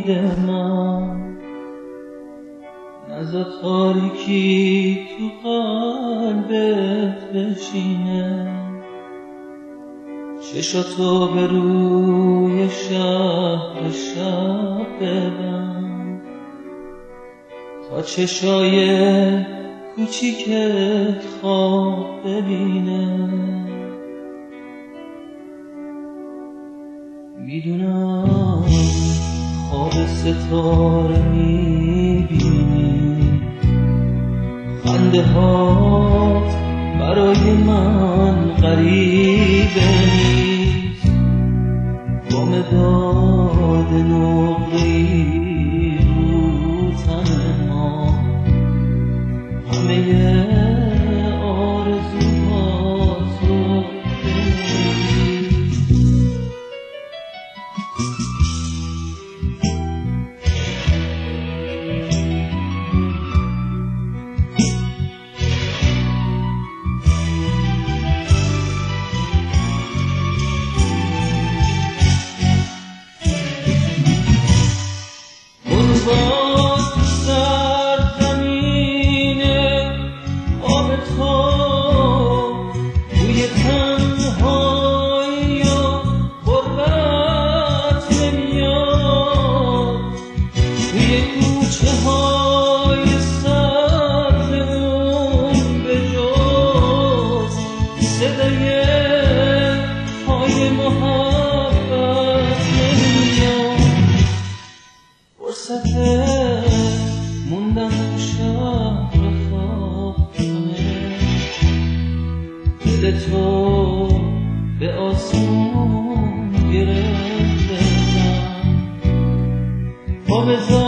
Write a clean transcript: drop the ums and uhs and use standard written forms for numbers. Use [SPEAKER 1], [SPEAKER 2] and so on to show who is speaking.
[SPEAKER 1] امید من نزا تاریکی تو قلبت بشینه، چشاتو به روی شهر شب ببند تا چشای کوچیکت خواب ببینه. میدونم خواب ستاره میبینی، خنده هات برای من غریبه نیست، با مداد نقلی رو تن ما همه آرزوهاتو بنویس. موندم تو شهر خاطره، دل تو به آسمون گرفته من،